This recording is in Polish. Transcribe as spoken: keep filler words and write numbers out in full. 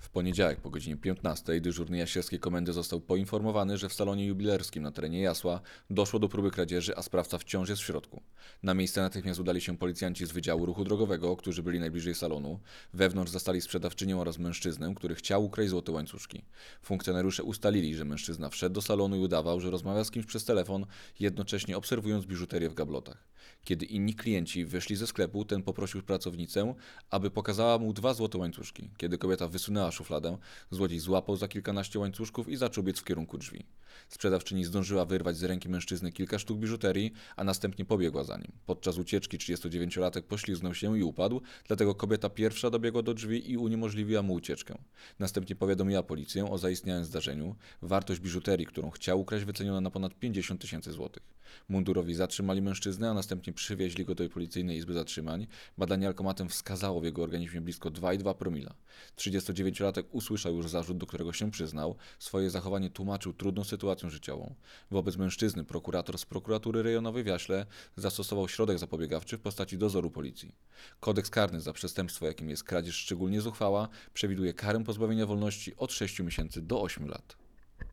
W poniedziałek po godzinie piętnastej dyżurny Jasierskiej Komendy został poinformowany, że w salonie jubilerskim na terenie Jasła doszło do próby kradzieży, a sprawca wciąż jest w środku. Na miejsce natychmiast udali się policjanci z Wydziału Ruchu Drogowego, którzy byli najbliżej salonu. Wewnątrz zastali sprzedawczynię oraz mężczyznę, który chciał ukraść złote łańcuszki. Funkcjonariusze ustalili, że mężczyzna wszedł do salonu i udawał, że rozmawia z kimś przez telefon, jednocześnie obserwując biżuterię w gablotach. Kiedy inni klienci wyszli ze sklepu, ten poprosił pracownicę, aby pokazała mu dwa złote łańcuszki. Kiedy kobieta wysunęła szufladę, złodziej złapał za kilkanaście łańcuszków i zaczął biec w kierunku drzwi. Sprzedawczyni zdążyła wyrwać z ręki mężczyzny kilka sztuk biżuterii, a następnie pobiegła za nim. Podczas ucieczki trzydziestodziewięciolatek poślizgnął się i upadł, dlatego kobieta pierwsza dobiegła do drzwi i uniemożliwiła mu ucieczkę. Następnie powiadomiła policję o zaistniałym zdarzeniu. Wartość biżuterii, którą chciał ukraść, wyceniona na ponad pięćdziesiąt tysięcy złotych. Mundurowi zatrzymali mężczyznę, a następnie przywieźli go do policyjnej izby zatrzymań. Badanie alkomatem wskazało w jego organizmie blisko dwa przecinek dwa promila. trzydziestodziewięciolatek usłyszał już zarzut, do którego się przyznał. Swoje zachowanie tłumaczył trudną sytuacją życiową. Wobec mężczyzny prokurator z prokuratury rejonowej w Jaśle zastosował środek zapobiegawczy w postaci dozoru policji. Kodeks karny za przestępstwo, jakim jest kradzież szczególnie zuchwała, przewiduje karę pozbawienia wolności od sześciu miesięcy do ośmiu lat.